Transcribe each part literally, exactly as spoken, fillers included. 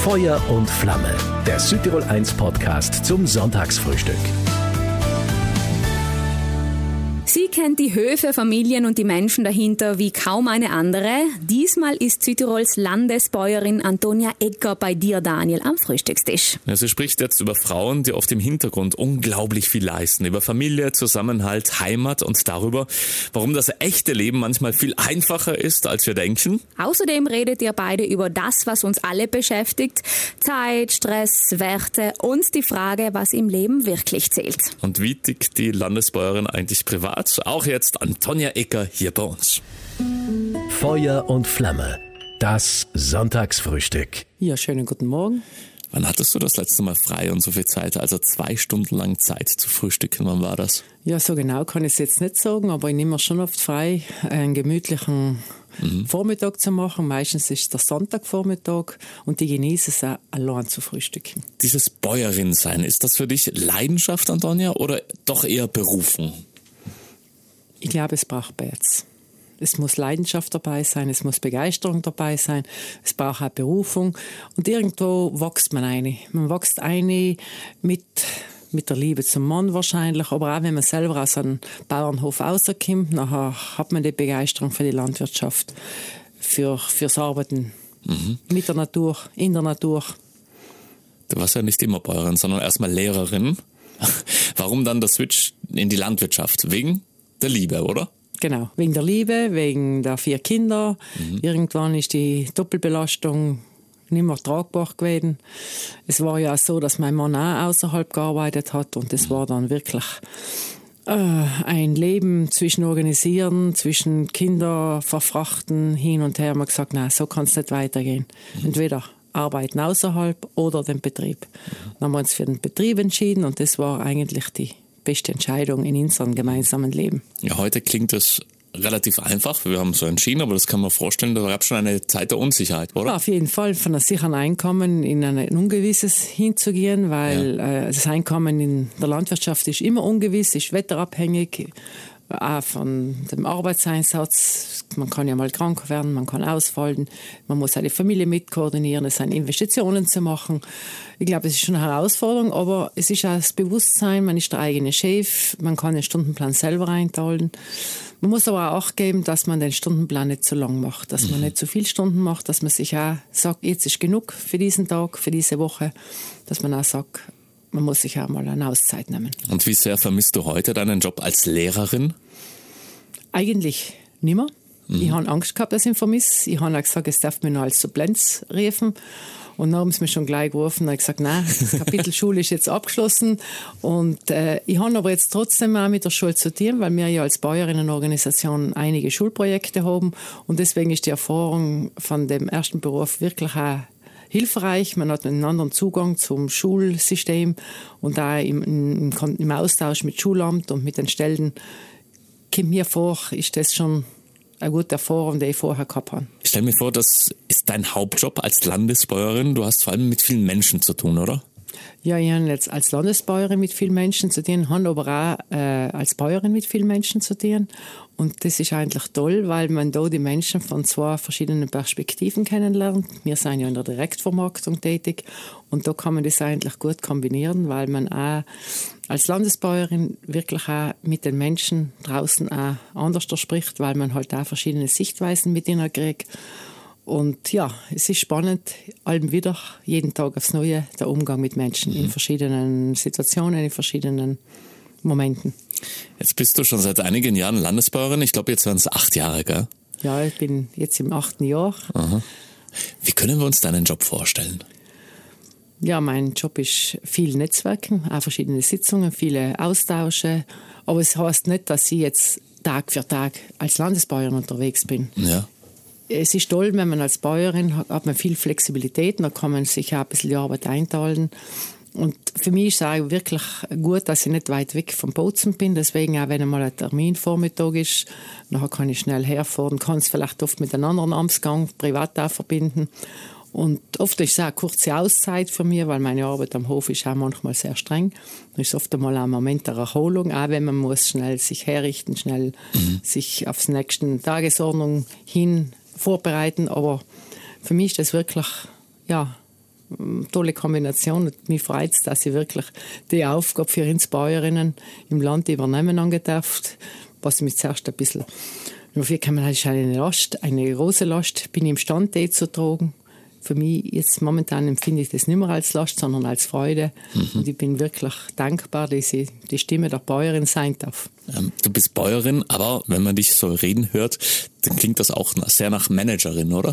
Feuer und Flamme, der Südtirol eins Podcast zum Sonntagsfrühstück. Sie kennt die Höfe, Familien und die Menschen dahinter wie kaum eine andere. Diesmal ist Südtirols Landesbäuerin Antonia Egger bei dir, Daniel, am Frühstückstisch. Ja, sie spricht jetzt über Frauen, die oft im Hintergrund unglaublich viel leisten. Über Familie, Zusammenhalt, Heimat und darüber, warum das echte Leben manchmal viel einfacher ist, als wir denken. Außerdem redet ihr beide über das, was uns alle beschäftigt. Zeit, Stress, Werte und die Frage, was im Leben wirklich zählt. Und wie tickt die Landesbäuerin eigentlich privat? Auch jetzt Antonia Egger hier bei uns. Feuer und Flamme, das Sonntagsfrühstück. Ja, schönen guten Morgen. Wann hattest du das letzte Mal frei und so viel Zeit? Also zwei Stunden lang Zeit zu frühstücken, wann war das? Ja, so genau kann ich es jetzt nicht sagen, aber ich nehme mir schon oft frei, einen gemütlichen mhm. Vormittag zu machen. Meistens ist der Sonntagvormittag und ich genieße es auch, allein zu frühstücken. Dieses Bäuerin-Sein, ist das für dich Leidenschaft, Antonia, oder doch eher Berufung? Ich glaube, es braucht beides. Es muss Leidenschaft dabei sein, es muss Begeisterung dabei sein, es braucht auch Berufung. Und irgendwo wächst man eine. Man wächst eine mit, mit der Liebe zum Mann wahrscheinlich, aber auch wenn man selber aus einem Bauernhof rauskommt, nachher hat man die Begeisterung für die Landwirtschaft, für, fürs Arbeiten mhm. mit der Natur, in der Natur. Du warst ja nicht immer Bäuerin, sondern erstmal Lehrerin. Warum dann der Switch in die Landwirtschaft? Wegen der Liebe, oder? Genau, wegen der Liebe, wegen der vier Kinder. Mhm. Irgendwann ist die Doppelbelastung nicht mehr tragbar gewesen. Es war ja so, dass mein Mann auch außerhalb gearbeitet hat und es mhm. war dann wirklich äh, ein Leben zwischen Organisieren, zwischen Kinder verfrachten, hin und her. Man hat gesagt, nein, so kann es nicht weitergehen. Mhm. Entweder arbeiten außerhalb oder den Betrieb. Mhm. Dann haben wir uns für den Betrieb entschieden und das war eigentlich die beste Entscheidung in unserem gemeinsamen Leben. Ja, heute klingt es relativ einfach. Wir haben so entschieden, aber das kann man vorstellen, da gab es schon eine Zeit der Unsicherheit, oder? Ja, auf jeden Fall, von einem sicheren Einkommen in ein Ungewisses hinzugehen, weil ja. äh, das Einkommen in der Landwirtschaft ist immer ungewiss, ist wetterabhängig, auch von dem Arbeitseinsatz. Man kann ja mal krank werden, man kann ausfallen, man muss seine Familie mitkoordinieren, es sind Investitionen zu machen. Ich glaube, es ist schon eine Herausforderung, aber es ist auch das Bewusstsein, man ist der eigene Chef, man kann den Stundenplan selber einteilen. Man muss aber auch Acht geben, dass man den Stundenplan nicht zu lang macht, dass man mhm. nicht zu viele Stunden macht, dass man sich auch sagt, jetzt ist genug für diesen Tag, für diese Woche, dass man auch sagt, man muss sich auch mal eine Auszeit nehmen. Und wie sehr vermisst du heute deinen Job als Lehrerin? Eigentlich nimmer. Mhm. Ich habe Angst gehabt, dass ich ihn vermisse. Ich habe auch gesagt, es darf mich noch als Supplenz rufen. Und dann haben sie mich schon gleich gerufen und habe gesagt, nein, das Kapitel Schule ist jetzt abgeschlossen. Und äh, ich habe aber jetzt trotzdem auch mit der Schule zu tun, weil wir ja als Bäuerinnenorganisation einige Schulprojekte haben. Und deswegen ist die Erfahrung von dem ersten Beruf wirklich auch hilfreich. Man hat einen anderen Zugang zum Schulsystem und auch im, im, im Austausch mit Schulamt und mit den Stellen kommt mir vor, ist das schon eine gute Erfahrung, die ich vorher gehabt habe. Ich stelle mir vor, das ist dein Hauptjob als Landesbäuerin. Du hast vor allem mit vielen Menschen zu tun, oder? Ja, ich habe jetzt als Landesbäuerin mit vielen Menschen zu tun, habe aber auch äh, als Bäuerin mit vielen Menschen zu tun. Und das ist eigentlich toll, weil man da die Menschen von zwei verschiedenen Perspektiven kennenlernt. Wir sind ja in der Direktvermarktung tätig und da kann man das eigentlich gut kombinieren, weil man auch als Landesbäuerin wirklich auch mit den Menschen draußen auch anders spricht, weil man halt auch verschiedene Sichtweisen mit ihnen kriegt. Und ja, es ist spannend, allem wieder, jeden Tag aufs Neue, der Umgang mit Menschen mhm. in verschiedenen Situationen, in verschiedenen Momenten. Jetzt bist du schon seit einigen Jahren Landesbäuerin. Ich glaube, jetzt waren es acht Jahre, gell? Ja, ich bin jetzt im achten Jahr. Aha. Wie können wir uns deinen Job vorstellen? Ja, mein Job ist viel Netzwerken, auch verschiedene Sitzungen, viele Austausche. Aber es heißt nicht, dass ich jetzt Tag für Tag als Landesbäuerin unterwegs bin. Ja. Es ist toll, wenn man als Bäuerin hat, hat man viel Flexibilität, da kann man sich auch ein bisschen die Arbeit einteilen. Und für mich ist es auch wirklich gut, dass ich nicht weit weg vom Bozen bin. Deswegen auch, wenn einmal ein Terminvormittag ist, dann kann ich schnell herfahren, kann es vielleicht oft mit einem anderen Amtsgang privat auch verbinden. Und oft ist es auch eine kurze Auszeit für mich, weil meine Arbeit am Hof ist auch manchmal sehr streng. Da ist oft einmal ein Moment der Erholung, auch wenn man muss schnell sich herrichten, schnell mhm. sich aufs nächste Tagesordnung hin vorbereiten. Aber für mich ist das wirklich ja, tolle Kombination. Und mich freut es, dass ich wirklich die Aufgabe für uns Bäuerinnen im Land übernehmen angedarft, was mich zuerst ein bisschen, dafür kann man halt eine Last, eine große Last, bin ich imstande, die zu tragen. Für mich jetzt momentan empfinde ich das nicht mehr als Last, sondern als Freude. Mhm. Und ich bin wirklich dankbar, dass ich die Stimme der Bäuerin sein darf. Ähm, du bist Bäuerin, aber wenn man dich so reden hört, dann klingt das auch sehr nach Managerin, oder?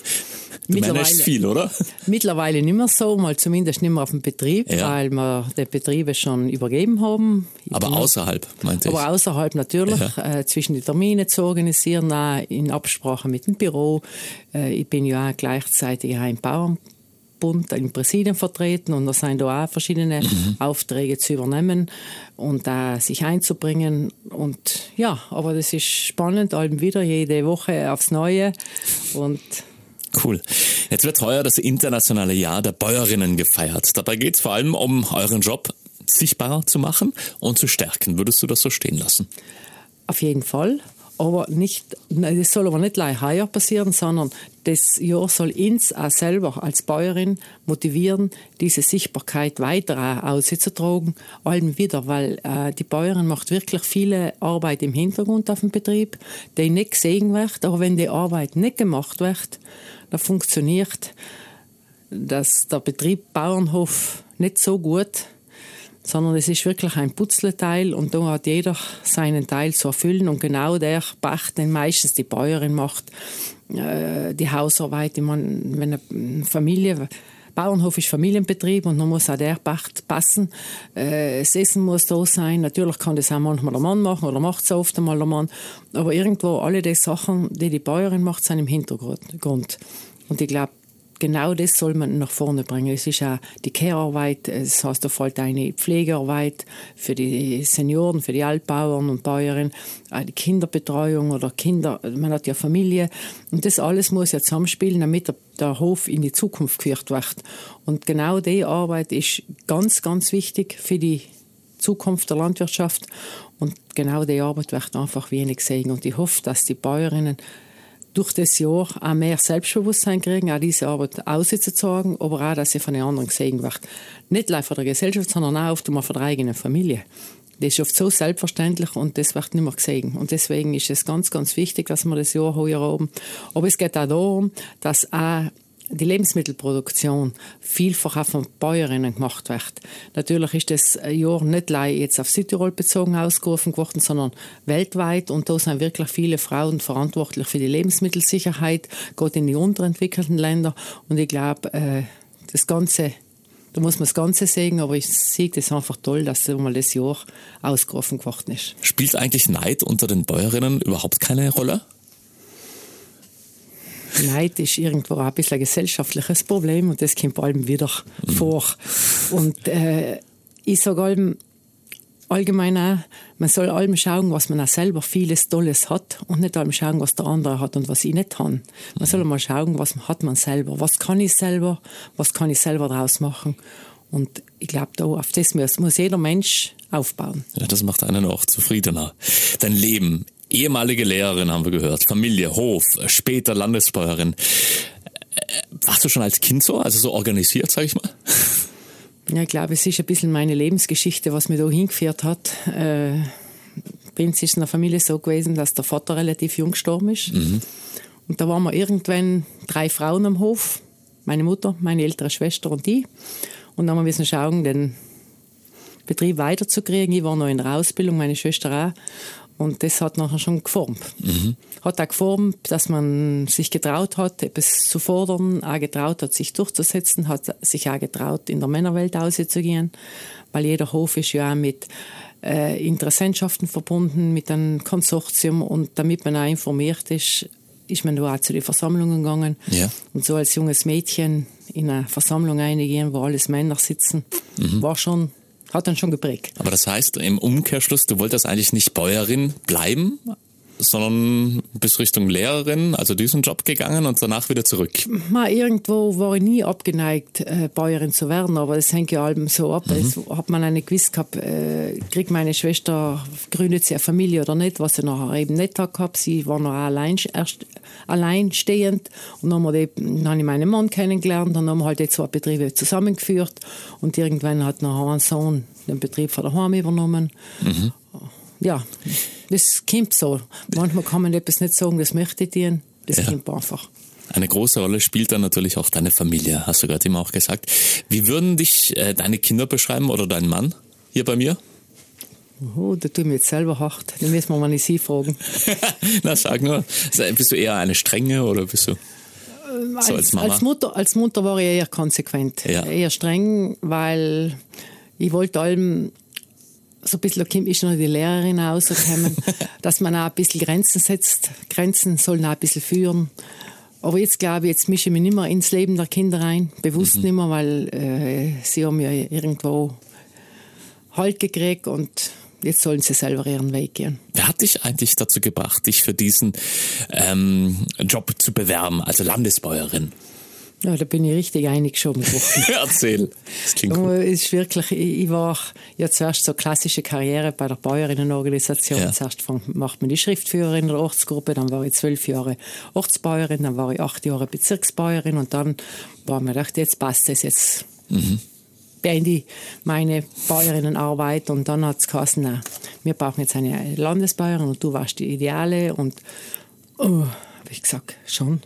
Du managst viel, oder? Mittlerweile nicht mehr so, mal zumindest nicht mehr auf dem Betrieb, ja. weil wir die Betriebe schon übergeben haben. Aber außerhalb, meinte ich. Aber außerhalb natürlich, ja. äh, zwischen die Termine zu organisieren, auch in Absprache mit dem Büro. Äh, ich bin ja auch gleichzeitig auch im Bauernbund, im Präsidium vertreten und da sind da auch verschiedene mhm. Aufträge zu übernehmen und da sich einzubringen. Und ja, aber das ist spannend, allem wieder, jede Woche aufs Neue und cool. Jetzt wird heuer das internationale Jahr der Bäuerinnen gefeiert. Dabei geht es vor allem um euren Job sichtbarer zu machen und zu stärken. Würdest du das so stehen lassen? Auf jeden Fall. Aber nicht, das soll aber nicht gleich heuer passieren, sondern das Jahr soll uns auch selber als Bäuerin motivieren, diese Sichtbarkeit weiter auszutragen, allem wieder, weil äh, die Bäuerin macht wirklich viele Arbeit im Hintergrund auf dem Betrieb, die nicht gesehen wird, aber wenn die Arbeit nicht gemacht wird, dann funktioniert das, der Betrieb Bauernhof nicht so gut, sondern es ist wirklich ein Putzleteil und da hat jeder seinen Teil zu erfüllen und genau der Pacht, den meistens die Bäuerin macht, äh, die Hausarbeit. Ich meine, wenn eine Familie, Bauernhof ist Familienbetrieb und dann muss auch der Pacht passen. Äh, das Essen muss da sein. Natürlich kann das auch manchmal der Mann machen oder macht es oft einmal der Mann. Aber irgendwo alle die Sachen, die die Bäuerin macht, sind im Hintergrund. Und ich glaube, genau das soll man nach vorne bringen. Es ist auch die Care-Arbeit, das heißt, da fällt eine Pflegearbeit für die Senioren, für die Altbauern und Bäuerinnen, auch die Kinderbetreuung oder Kinder, man hat ja Familie und das alles muss ja zusammenspielen, damit der, der Hof in die Zukunft geführt wird. Und genau diese Arbeit ist ganz, ganz wichtig für die Zukunft der Landwirtschaft und genau diese Arbeit wird einfach wenig gesehen und ich hoffe, dass die Bäuerinnen durch das Jahr auch mehr Selbstbewusstsein kriegen, auch diese Arbeit auszutragen, aber auch, dass sie von den anderen gesehen wird. Nicht nur von der Gesellschaft, sondern auch oft einmal von der eigenen Familie. Das ist oft so selbstverständlich und das wird nicht mehr gesehen. Und deswegen ist es ganz, ganz wichtig, dass wir das Jahr heuer haben. Aber es geht auch darum, dass auch die Lebensmittelproduktion vielfach auch von Bäuerinnen gemacht wird. Natürlich ist das Jahr nicht jetzt auf Südtirol bezogen ausgerufen geworden, sondern weltweit. Und da sind wirklich viele Frauen verantwortlich für die Lebensmittelsicherheit, gerade in die unterentwickelten Länder. Und ich glaube, äh, das Ganze, da muss man das Ganze sehen, aber ich sehe das einfach toll, dass mal das Jahr ausgerufen geworden ist. Spielt eigentlich Neid unter den Bäuerinnen überhaupt keine Rolle? Neid ist irgendwo auch ein bisschen ein gesellschaftliches Problem und das kommt allem wieder mhm. vor. Und äh, ich sage allem, allgemein auch, man soll allem schauen, was man auch selber vieles Tolles hat und nicht allem schauen, was der andere hat und was ich nicht habe. Man soll mal schauen, was hat man selber, was kann ich selber, was kann ich selber daraus machen. Und ich glaube, da auf das muss, muss jeder Mensch aufbauen. Ja, das macht einen auch zufriedener. Dein Leben. Ehemalige Lehrerin, haben wir gehört, Familie, Hof, später Landesbäuerin. Warst du schon als Kind so, also so organisiert, sag ich mal? Ja, ich glaube, es ist ein bisschen meine Lebensgeschichte, was mich da hingeführt hat. Äh, bei uns ist es in der Familie so gewesen, dass der Vater relativ jung gestorben ist. Mhm. Und da waren wir irgendwann drei Frauen am Hof, meine Mutter, meine ältere Schwester und ich. Und dann haben wir müssen schauen, den Betrieb weiterzukriegen. Ich war noch in der Ausbildung, meine Schwester auch. Und das hat nachher schon geformt. Mhm. Hat auch geformt, dass man sich getraut hat, etwas zu fordern, auch getraut hat, sich durchzusetzen, hat sich auch getraut, in der Männerwelt auszugehen, weil jeder Hof ist ja auch mit äh, Interessentschaften verbunden, mit einem Konsortium und damit man auch informiert ist, ist man da auch zu den Versammlungen gegangen. Ja. Und so als junges Mädchen in eine Versammlung reingehen, wo alles Männer sitzen, mhm. war schon hat dann schon geprägt. Aber das heißt, im Umkehrschluss, du wolltest eigentlich nicht Bäuerin bleiben? sondern bist Richtung Lehrerin, also diesen Job gegangen und danach wieder zurück. Mal irgendwo war ich nie abgeneigt, äh, Bäuerin zu werden, aber das hängt ja allem so ab. Mhm. Es hat man nicht gewusst gehabt, äh, kriegt meine Schwester, gründet sie eine Familie oder nicht, was sie nachher eben nicht gehabt. Sie war noch allein, erst alleinstehend und dann, haben wir die, dann habe ich meinen Mann kennengelernt und dann haben wir halt die zwei Betriebe zusammengeführt und irgendwann hat nachher ein Sohn den Betrieb von daheim übernommen. Mhm. Ja, das kommt so. Manchmal kann man etwas nicht sagen, das möchte ich dir. Das ja. kommt einfach. Eine große Rolle spielt dann natürlich auch deine Familie, hast du gerade immer auch gesagt. Wie würden dich äh, deine Kinder beschreiben oder dein Mann hier bei mir? Oh, da tun wir jetzt selber hart. Da müssen wir mal nicht Sie fragen. Na, sag nur. Bist du eher eine strenge oder bist du ähm, so als, als Mama? Als Mutter, als Mutter war ich eher konsequent. Ja. Eher streng, weil ich wollte allem so ein bisschen, da ist noch die Lehrerin rausgekommen, dass man auch ein bisschen Grenzen setzt. Grenzen sollen auch ein bisschen führen. Aber jetzt glaube ich, jetzt mische ich mich nicht mehr ins Leben der Kinder rein. Bewusst mhm. nicht mehr, weil äh, sie haben ja irgendwo Halt gekriegt und jetzt sollen sie selber ihren Weg gehen. Wer hat dich eigentlich dazu gebracht, dich für diesen ähm, Job zu bewerben, also Landesbäuerin? Ja, da bin ich richtig eingeschoben worden. Erzähl, das klingt gut. Es ist wirklich, ich, ich war ja zuerst so klassische Karriere bei der Bäuerinnenorganisation. Ja. Zuerst macht man die Schriftführerin in der Ortsgruppe, dann war ich zwölf Jahre Ortsbäuerin, dann war ich acht Jahre Bezirksbäuerin und dann war mir gedacht, jetzt passt es, jetzt mhm. beende ich meine Bäuerinnenarbeit und dann hat es geheißen, nein, wir brauchen jetzt eine Landesbäuerin und du warst die Ideale und oh, habe ich gesagt, schon.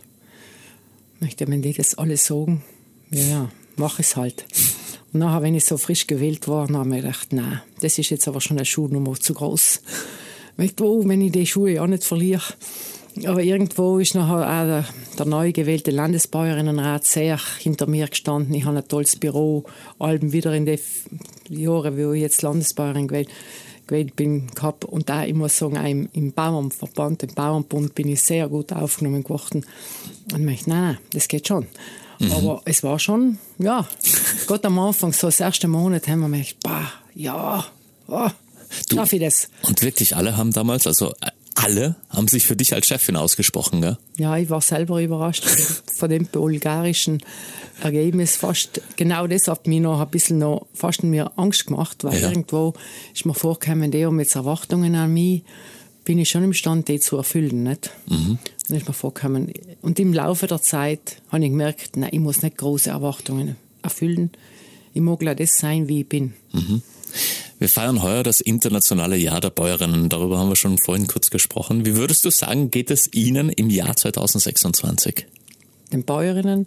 Möchte man die das alles sagen? Ja, ja, mach es halt. Und nachher, wenn ich so frisch gewählt war, dann habe ich mir gedacht, nein, das ist jetzt aber schon eine Schuhnummer zu groß. Ich dachte, oh, wenn ich die Schuhe auch nicht verliere. Aber irgendwo ist nachher auch der, der neu gewählte Landesbäuerinnenrat sehr hinter mir gestanden. Ich habe ein tolles Büro, Alben wieder in den Jahren, wo ich jetzt Landesbäuerin gewählt gewählt bin, gehabt. Und da, ich muss sagen, auch im, im Bauernverband, im Bauernbund bin ich sehr gut aufgenommen geworden. Und ich dachte, nein, nein, das geht schon. Mhm. Aber es war schon, ja, Gott am Anfang, so das erste Monat, haben wir mir gedacht, bah, ja, oh, schaffe ich das. Und wirklich alle haben damals, also alle haben sich für dich als Chefin ausgesprochen, gell? Ja, ich war selber überrascht von dem bulgarischen Ergebnis. Fast genau das hat mich noch ein bisschen noch fast mir Angst gemacht, weil ja. irgendwo ist mir vorgekommen, die haben jetzt Erwartungen an mich, bin ich schon imstande, die zu erfüllen, nicht? Mhm. Dann ist mir vorgekommen. Und im Laufe der Zeit habe ich gemerkt, nein, ich muss nicht große Erwartungen erfüllen. Ich mag auch das sein, wie ich bin. Mhm. Wir feiern heuer das internationale Jahr der Bäuerinnen. Darüber haben wir schon vorhin kurz gesprochen. Wie würdest du sagen, geht es Ihnen im Jahr zwanzig sechsundzwanzig? Den Bäuerinnen,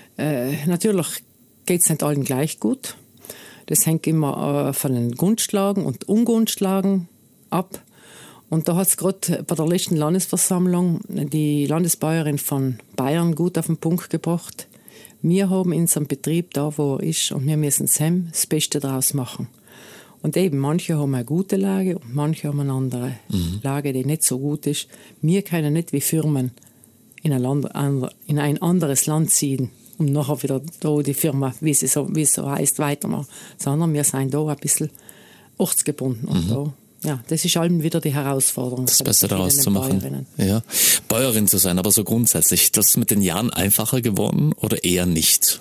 äh, natürlich geht es nicht allen gleich gut. Das hängt immer äh, von den Gunstlagen und Ungunstlagen ab. Und da hat es gerade bei der letzten Landesversammlung die Landesbäuerin von Bayern gut auf den Punkt gebracht. Wir haben unseren Betrieb da, wo er ist, und wir müssen zusammen das Beste daraus machen. Und eben, manche haben eine gute Lage und manche haben eine andere mhm. Lage, die nicht so gut ist. Wir können nicht wie Firmen in ein, Land, in ein anderes Land ziehen und nachher wieder da die Firma, wie sie so, wie es so heisst, weitermachen. Sondern wir sind da ein bisschen ortsgebunden. Und mhm. da, ja, das ist allem wieder die Herausforderung. Das Beste daraus zu machen. Ja. Bäuerin zu sein, aber so grundsätzlich. Ist das mit den Jahren einfacher geworden oder eher nicht?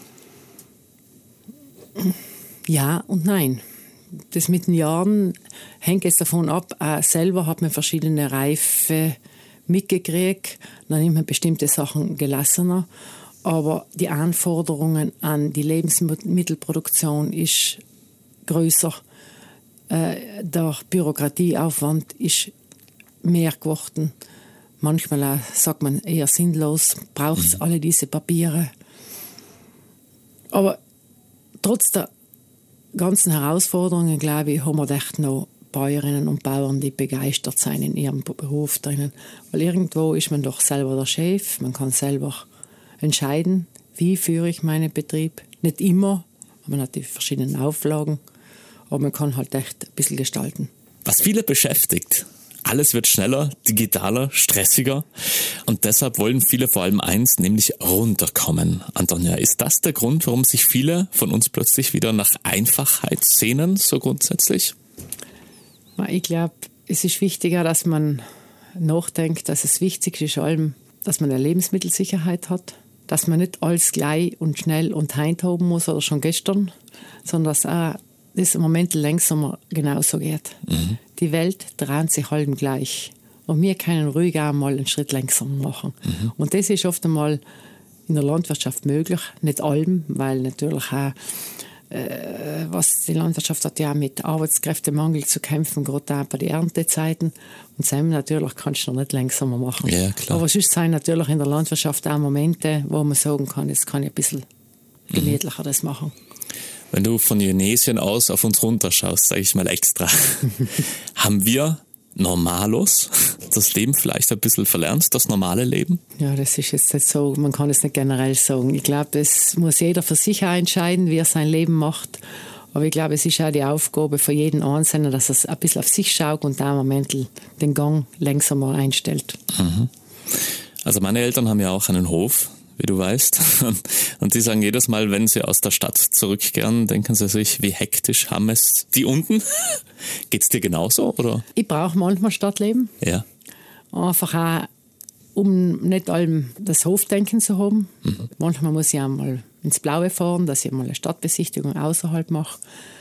Ja und nein. Das mit den Jahren hängt jetzt davon ab, auch selber hat man verschiedene Reife mitgekriegt, dann nimmt man bestimmte Sachen gelassener, aber die Anforderungen an die Lebensmittelproduktion ist größer, äh, der Bürokratieaufwand ist mehr geworden, manchmal auch, sagt man, eher sinnlos, braucht es mhm. alle diese Papiere, aber trotz der ganzen Herausforderungen, glaube ich, haben wir echt noch Bäuerinnen und Bauern, die begeistert sein in ihrem Beruf drinnen. Weil irgendwo ist man doch selber der Chef, man kann selber entscheiden, wie führe ich meinen Betrieb. Nicht immer, man hat die verschiedenen Auflagen, aber man kann halt echt ein bisschen gestalten. Was viele beschäftigt, alles wird schneller, digitaler, stressiger und deshalb wollen viele vor allem eins, nämlich runterkommen. Antonia, ist das der Grund, warum sich viele von uns plötzlich wieder nach Einfachheit sehnen, so grundsätzlich? Ich glaube, es ist wichtiger, dass man nachdenke, dass es wichtig ist, allem, dass man eine Lebensmittelsicherheit hat, dass man nicht alles gleich und schnell und heint haben muss oder schon gestern, sondern dass auch das im Moment langsamer genauso geht. Mhm. Die Welt dreht sich allem gleich. Und wir können ruhig auch mal einen Schritt langsamer machen. Mhm. Und das ist oft einmal in der Landwirtschaft möglich, nicht allem, weil natürlich auch, äh, was die Landwirtschaft hat ja mit Arbeitskräftemangel zu kämpfen, gerade auch bei den Erntezeiten. Und dann natürlich kannst du noch nicht langsamer machen. Ja, klar. Aber sonst sind natürlich in der Landwirtschaft auch Momente, wo man sagen kann, jetzt kann ich ein bisschen gemütlicher mhm. das machen. Wenn du von Jenesien aus auf uns runterschaust, sage ich mal extra, haben wir Normalos das Leben vielleicht ein bisschen verlernt, das normale Leben? Ja, das ist jetzt nicht so, man kann es nicht generell sagen. Ich glaube, es muss jeder für sich auch entscheiden, wie er sein Leben macht. Aber ich glaube, es ist auch die Aufgabe für jeden Einzelnen, dass er ein bisschen auf sich schaut und da im Moment den Gang langsamer einstellt. Mhm. Also meine Eltern haben ja auch einen Hof, wie du weißt. Und die sagen jedes Mal, wenn sie aus der Stadt zurückkehren, denken sie sich, wie hektisch haben es die unten? Geht's dir genauso, oder? Ich brauche manchmal Stadtleben. Ja. Einfach auch, um nicht allem das Hofdenken zu haben. Mhm. Manchmal muss ich auch mal ins Blaue fahren, dass ich mal eine Stadtbesichtigung außerhalb mache.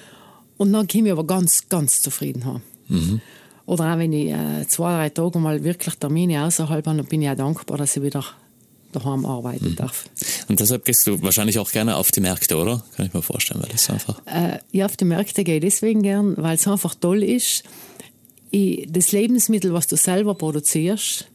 Und dann kann ich mich aber ganz, ganz zufrieden haben. Mhm. Oder auch wenn ich äh, zwei, drei Tage mal wirklich Termine außerhalb habe, dann bin ich auch dankbar, dass ich wieder daheim arbeiten mhm. darf. Und deshalb gehst du wahrscheinlich auch gerne auf die Märkte, oder? Kann ich mir vorstellen, weil das einfach... Äh, ja, auf die Märkte gehe ich deswegen gern, weil es einfach toll ist, ich, das Lebensmittel, was du selber produzierst,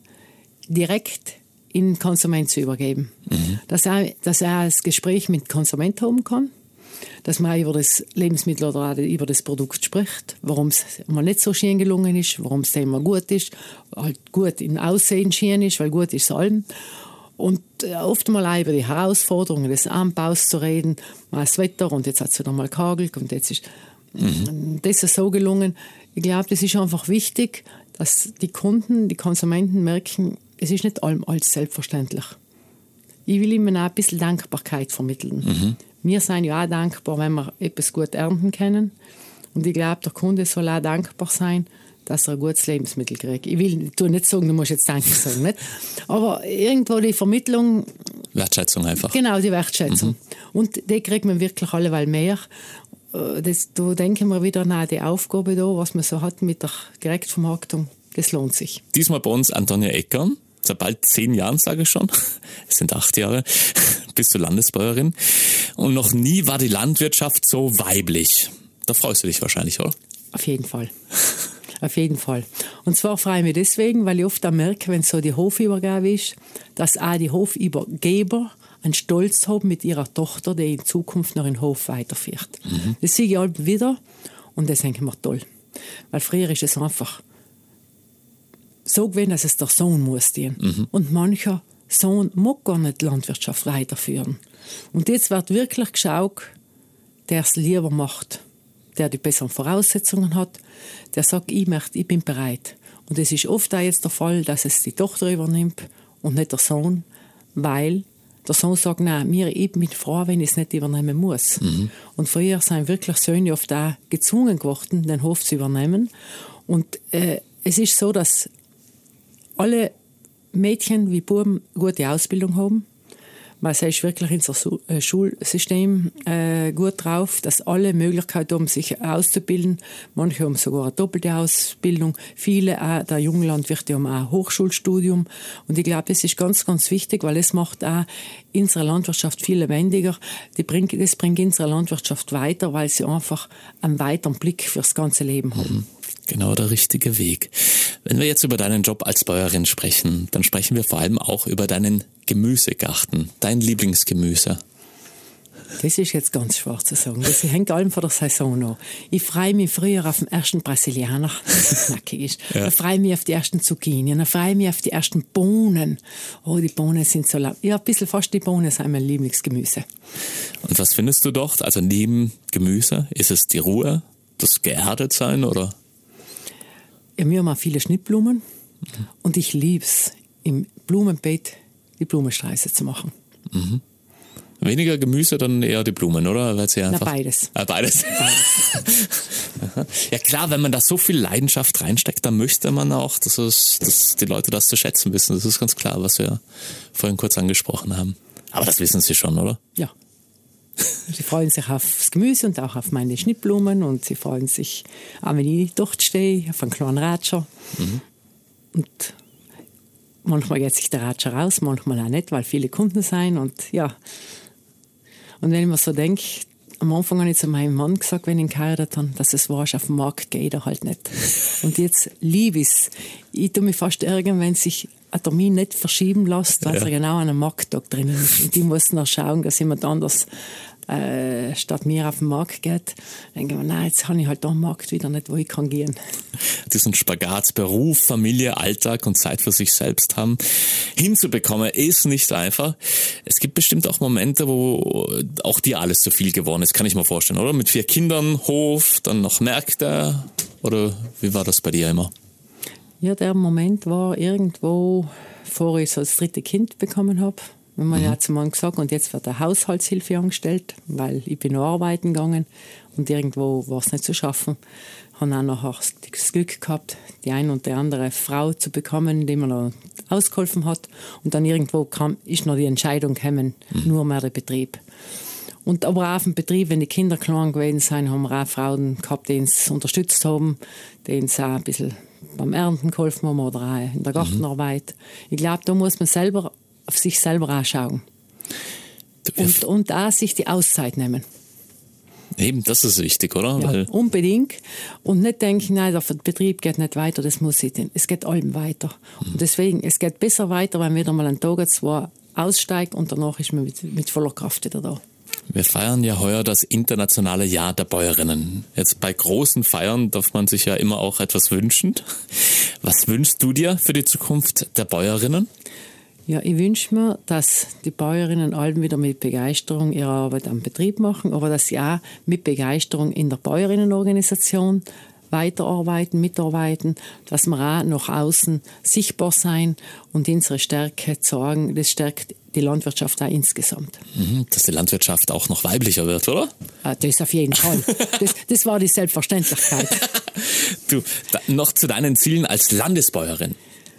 direkt in den Konsument zu übergeben. Mhm. Dass er, dass er das Gespräch mit dem Konsument haben kann, dass man über das Lebensmittel oder über das Produkt spricht, warum es mal nicht so schön gelungen ist, warum es immer gut ist, halt gut im Aussehen schön ist, weil gut ist es allem. Und oft mal auch über die Herausforderungen des Anbaus zu reden, mal das Wetter und jetzt hat es wieder mal gehagelt und jetzt ist mhm. das ist so gelungen. Ich glaube, das ist einfach wichtig, dass die Kunden, die Konsumenten merken, es ist nicht allem alles selbstverständlich. Ich will ihnen auch ein bisschen Dankbarkeit vermitteln. Mhm. Wir sind ja auch dankbar, wenn wir etwas gut ernten können. Und ich glaube, der Kunde soll auch dankbar sein, dass er ein gutes Lebensmittel kriegt. Ich will ich nicht sagen, du musst jetzt Danke sagen, nicht? Aber irgendwo die Vermittlung... Wertschätzung einfach. Genau, die Wertschätzung. Mhm. Und die kriegt man wirklich alleweil mehr. Das, da denken wir wieder an die Aufgabe da, was man so hat mit der Direktvermarktung. Das lohnt sich. Diesmal bei uns Antonia Ecker. Seit bald zehn Jahren, sage ich schon. Es sind acht Jahre. Bist du Landesbäuerin. Und noch nie war die Landwirtschaft so weiblich. Da freust du dich wahrscheinlich, oder? Auf jeden Fall. Auf jeden Fall. Und zwar freue ich mich deswegen, weil ich oft auch merke, wenn so die Hofübergabe ist, dass auch die Hofübergeber einen Stolz haben mit ihrer Tochter, die in Zukunft noch den Hof weiterführt. Mhm. Das sehe ich halt wieder und das denke ich mir toll. Weil früher ist es einfach so gewesen, dass es der Sohn muss dienen. Mhm. Und mancher Sohn mag gar nicht die Landwirtschaft weiterführen. Und jetzt wird wirklich geschaut, der es lieber macht, der die besseren Voraussetzungen hat, der sagt, ich möchte, ich bin bereit. Und es ist oft auch jetzt der Fall, dass es die Tochter übernimmt und nicht der Sohn, weil der Sohn sagt, nein, mir, ich bin froh, wenn ich es nicht übernehmen muss. Mhm. Und früher sind wirklich Söhne oft auch gezwungen geworden, den Hof zu übernehmen. Und äh, es ist so, dass alle Mädchen wie Buben gute Ausbildung haben. Man ist wirklich in unserem Schulsystem äh, gut drauf, dass alle Möglichkeiten haben, sich auszubilden. Manche haben sogar eine doppelte Ausbildung. Viele, auch der jungen Landwirte, haben auch ein Hochschulstudium. Und ich glaube, das ist ganz, ganz wichtig, weil es macht auch unsere Landwirtschaft viel lebendiger. Die bringt, das bringt unsere Landwirtschaft weiter, weil sie einfach einen weiteren Blick fürs ganze Leben haben. Mhm. Genau der richtige Weg. Wenn wir jetzt über deinen Job als Bäuerin sprechen, dann sprechen wir vor allem auch über deinen Gemüsegarten, dein Lieblingsgemüse. Das ist jetzt ganz schwer zu sagen. Das hängt allem von der Saison an. Ich freue mich früher auf den ersten Brasilianer, der knackig ist. Ja. Ich freue mich auf die ersten Zucchini. Ich freue mich auf die ersten Bohnen. Oh, die Bohnen sind so laut. Ja, ein bisschen fast die Bohnen sind mein Lieblingsgemüse. Und was findest du dort? Also neben Gemüse, ist es die Ruhe, das Geerdet-Sein oder? Ja, wir haben auch viele Schnittblumen. Mhm. Und ich liebe es, im Blumenbeet die Blumensträuße zu machen. Mhm. Weniger Gemüse, dann eher die Blumen, oder? Weil sie einfach, Na, beides. Ah, beides. beides. Ja klar, wenn man da so viel Leidenschaft reinsteckt, dann möchte man auch, dass, es, dass die Leute das zu schätzen wissen. Das ist ganz klar, was wir vorhin kurz angesprochen haben. Aber das wissen sie schon, oder? Ja. Sie freuen sich aufs Gemüse und auch auf meine Schnittblumen und sie freuen sich, auch wenn ich dort stehe, auf einen kleinen Ratscher. Mhm. Und manchmal geht sich der Ratscher raus, manchmal auch nicht, weil viele Kunden sein und ja. Und wenn ich mir so denke, am Anfang habe ich zu meinem Mann gesagt, wenn ich ihn geheiratet habe, dass es war, auf den Markt geht er halt nicht. Und jetzt liebe ich es. Ich tue mich fast ärgern, wenn sich ein Termin nicht verschieben lässt, weil ja. er genau an einem Markttag drinnen ist. Und ich muss noch schauen, dass jemand anders äh, statt mir auf den Markt geht. Dann denke ich mir, nein, jetzt habe ich halt da am Markt wieder nicht, wo ich kann gehen. Diesen Spagat Beruf, Familie, Alltag und Zeit für sich selbst haben, hinzubekommen, ist nicht einfach. Es gibt bestimmt auch Momente, wo auch dir alles zu viel geworden ist, kann ich mir vorstellen, oder? Mit vier Kindern, Hof, dann noch Märkte, oder wie war das bei dir immer? Ja, der Moment war irgendwo, bevor ich so das dritte Kind bekommen habe. Wenn man mhm. ja zum Mann gesagt, und jetzt wird eine Haushaltshilfe angestellt, weil ich bin noch arbeiten gegangen und irgendwo war es nicht zu schaffen. Ich habe auch nachher das Glück gehabt, die eine und die andere Frau zu bekommen, die mir noch ausgeholfen hat. Und dann irgendwo kam, ist noch die Entscheidung gekommen, mhm. nur mehr der Betrieb. Und aber auch auf dem Betrieb, wenn die Kinder klein gewesen sind, haben wir auch Frauen gehabt, die uns unterstützt haben, die uns auch ein bisschen beim Ernten geholfen haben oder auch in der Gartenarbeit. Mhm. Ich glaube, da muss man selber auf sich selber auch schauen. Und, und auch sich die Auszeit nehmen. Eben, das ist wichtig, oder? Ja, Weil unbedingt. Und nicht denken, nein, der Betrieb geht nicht weiter, das muss ich denn. Es geht allem weiter. Mhm. Und deswegen, es geht besser weiter, wenn man wieder mal einen Tag oder zwei aussteigt und danach ist man mit, mit voller Kraft wieder da. Wir feiern ja heuer das internationale Jahr der Bäuerinnen. Jetzt bei großen Feiern darf man sich ja immer auch etwas wünschen. Was wünschst du dir für die Zukunft der Bäuerinnen? Ja, ich wünsche mir, dass die Bäuerinnen alle wieder mit Begeisterung ihre Arbeit am Betrieb machen, aber dass sie auch mit Begeisterung in der Bäuerinnenorganisation weiterarbeiten, mitarbeiten, dass wir auch nach außen sichtbar sein und unsere Stärke zeigen. Das stärkt die Landwirtschaft auch insgesamt. Mhm, dass die Landwirtschaft auch noch weiblicher wird, oder? Das auf jeden Fall. Das, das war die Selbstverständlichkeit. Du, da, noch zu deinen Zielen als Landesbäuerin.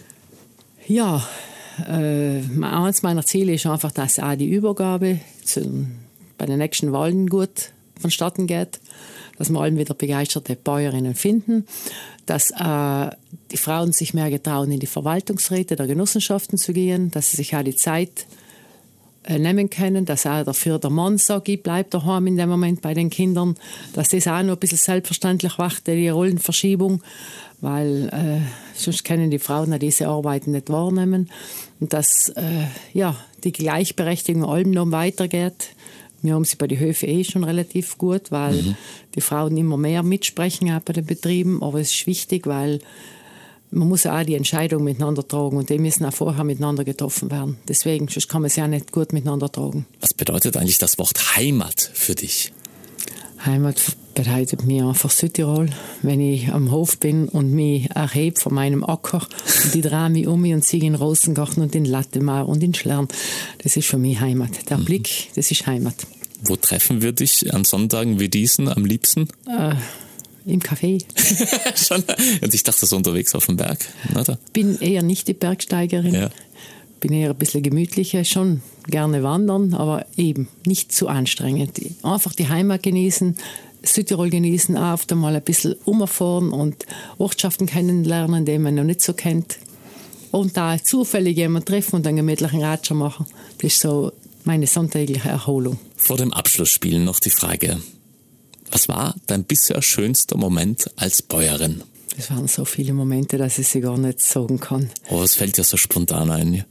Ja, äh, eines meiner Ziele ist einfach, dass auch die Übergabe zu, bei den nächsten Wahlen gut vonstatten geht, dass wir alle wieder begeisterte Bäuerinnen finden, dass äh, die Frauen sich mehr getrauen, in die Verwaltungsräte der Genossenschaften zu gehen, dass sie sich auch die Zeit äh, nehmen können, dass auch dafür der Mann sagt, ich bleibe daheim in dem Moment bei den Kindern, dass das auch noch ein bisschen selbstverständlich macht, die Rollenverschiebung, weil äh, sonst können die Frauen diese Arbeiten nicht wahrnehmen und dass äh, ja, die Gleichberechtigung allem noch weitergeht. Wir haben sie bei den Höfen eh schon relativ gut, weil mhm. die Frauen immer mehr mitsprechen auch bei den Betrieben. Aber es ist wichtig, weil man muss auch die Entscheidung miteinander tragen und die müssen auch vorher miteinander getroffen werden. Deswegen, sonst kann man sie auch nicht gut miteinander tragen. Was bedeutet eigentlich das Wort Heimat für dich? Heimat bedeutet mir einfach Südtirol. Wenn ich am Hof bin und mich erhebe von meinem Acker und ich drehe mich um mich und sehe in Rosengarten und in Lattemar und in Schlern, das ist für mich Heimat. Der mhm. Blick, das ist Heimat. Wo treffen wir dich an Sonntagen wie diesen am liebsten? Äh, Im Café. Schon? Und ich dachte so unterwegs auf dem Berg. Oder? Bin eher nicht die Bergsteigerin. Ja. Bin eher ein bisschen gemütlicher, schon gerne wandern, aber eben nicht zu anstrengend. Einfach die Heimat genießen, Südtirol genießen, auch oft einmal ein bisschen umfahren und Ortschaften kennenlernen, die man noch nicht so kennt. Und da zufällig jemanden treffen und einen gemütlichen Ratscher machen. Das ist so meine sonntägliche Erholung. Vor dem Abschlussspiel noch die Frage, was war dein bisher schönster Moment als Bäuerin? Es waren so viele Momente, dass ich sie gar nicht sagen kann. Oh, was fällt dir so spontan ein?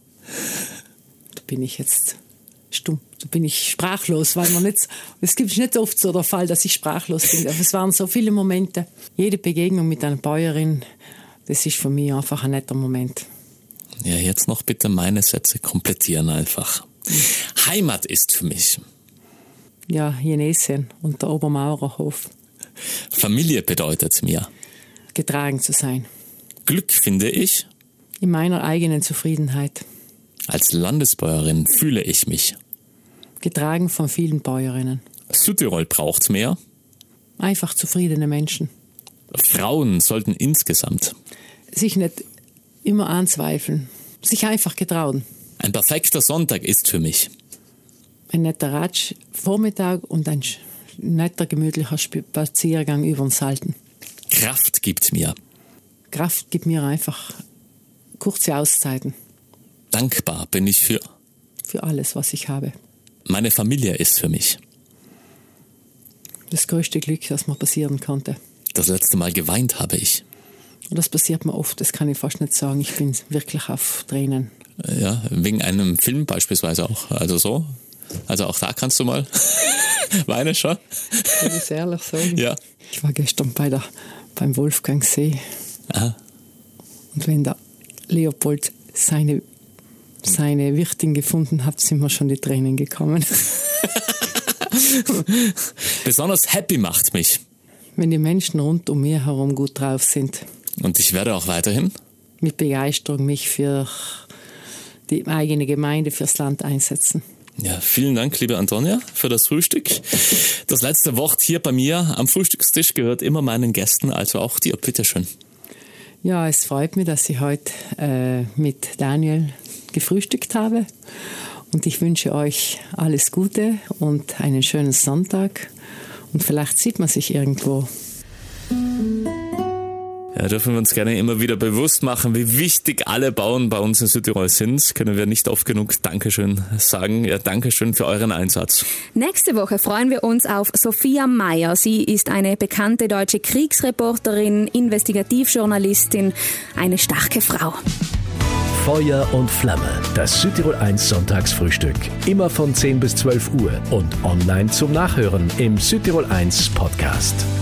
Da bin ich jetzt stumm, da bin ich sprachlos, weil man nicht, es gibt nicht oft so der Fall, dass ich sprachlos bin. Aber es waren so viele Momente. Jede Begegnung mit einer Bäuerin, das ist für mich einfach ein netter Moment. Ja, jetzt noch bitte meine Sätze komplettieren einfach. Mhm. Heimat ist für mich. Ja, Jenesien und der Obermaurerhof. Familie bedeutet mir. Getragen zu sein. Glück finde ich. In meiner eigenen Zufriedenheit. Als Landesbäuerin fühle ich mich. getragen von vielen Bäuerinnen. Südtirol braucht's mehr. Einfach zufriedene Menschen. Frauen sollten insgesamt sich nicht immer anzweifeln, sich einfach getrauen. Ein perfekter Sonntag ist für mich ein netter Ratsch-Vormittag und ein netter, gemütlicher Spaziergang über den Salten. Kraft gibt mir. Kraft gibt mir einfach kurze Auszeiten. Dankbar bin ich für Für alles, was ich habe. Meine Familie ist für mich das größte Glück, das mir passieren konnte. Das letzte Mal geweint habe ich. Und das passiert mir oft, das kann ich fast nicht sagen. Ich bin wirklich auf Tränen. Ja, wegen einem Film beispielsweise auch. Also so. Also auch da kannst du mal weinen schon. Kann ich ehrlich sagen? Ja. Ich war gestern bei der, beim Wolfgang See. Aha. Und wenn der Leopold seine, seine Wirtin gefunden hat, sind mir schon die Tränen gekommen. Besonders happy macht mich. Wenn die Menschen rund um mir herum gut drauf sind. Und ich werde auch weiterhin mit Begeisterung mich für die eigene Gemeinde, fürs Land einsetzen. Ja, vielen Dank, liebe Antonia, für das Frühstück. Das letzte Wort hier bei mir am Frühstückstisch gehört immer meinen Gästen, also auch dir. Bitteschön. Ja, es freut mich, dass ich heute äh, mit Daniel gefrühstückt habe. Und ich wünsche euch alles Gute und einen schönen Sonntag. Und vielleicht sieht man sich irgendwo. Ja, dürfen wir uns gerne immer wieder bewusst machen, wie wichtig alle Bauern bei uns in Südtirol sind. Können wir nicht oft genug Dankeschön sagen. Ja, Dankeschön für euren Einsatz. Nächste Woche freuen wir uns auf Sophia Meyer. Sie ist eine bekannte deutsche Kriegsreporterin, Investigativjournalistin, eine starke Frau. Feuer und Flamme, das Südtirol eins Sonntagsfrühstück. Immer von zehn bis zwölf Uhr und online zum Nachhören im Südtirol eins Podcast.